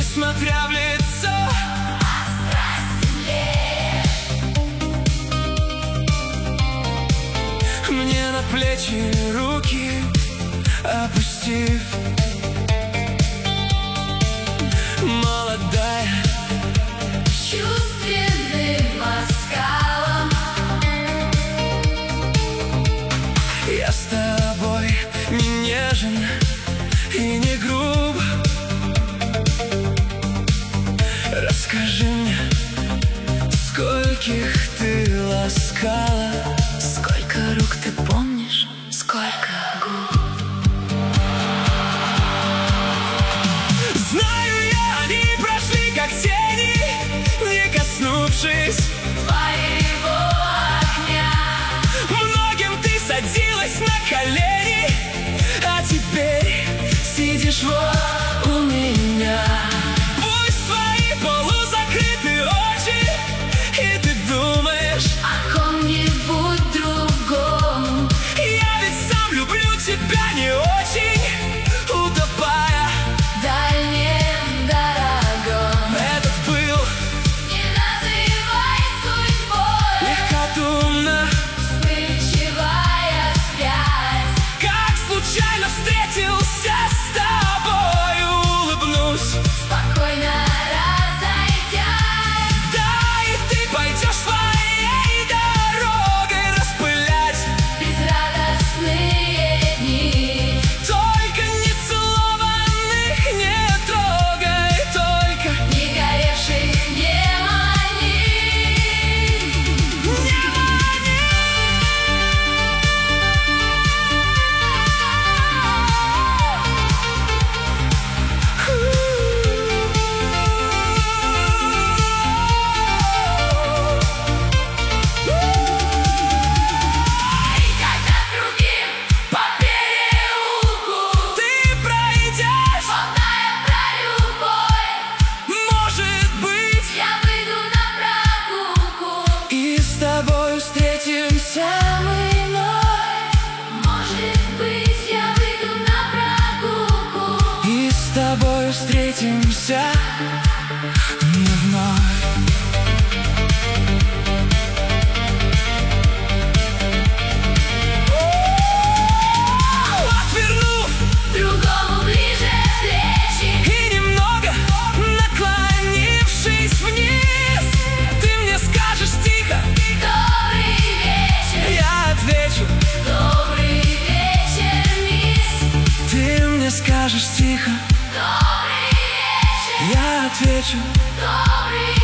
смотря в лицо. Мне на плечи руки опустив, молодая, чувственным ласкалом. я с тобой не нежен и не груб. Расскажи мне, скольких ты ласкала, Сколько рук ты помнишь, сколько губ. Знаю я, они прошли как тени, не коснувшись Твоего огня. многим ты садилась на колени, а теперь сидишь вот у меня. Пусть твои полузакрыты очи, и ты думаешь О ком-нибудь другом. я ведь сам люблю тебя не очень, утопая В дальнем дорогом. этот был Не называй судьбой. легкодумно, Вспыльчивая связь. как случайно встретился с тобой, улыбнусь. Спокойно разойдясь. Да, и ты пойдешь своей дорогой распылять Безрадостные дни. только нецелованных не трогай, только Не горевших не мани. не мани. И когда другим по переулку Ты пройдешь, болтая про любовь, может быть, я выйду на прогулку. и с тобой встретимся мы вновь, Может быть, я выйду на прогулку. и с тобой встретимся мы вновь. Отвернув Другому ближе плечи. и немного наклонившись вниз, ты мне скажешь тихо, Добрый вечер. я отвечу. Добрый вечер, мисс. Ты мне скажешь тихо, Добрый вечер. я отвечу. Добрый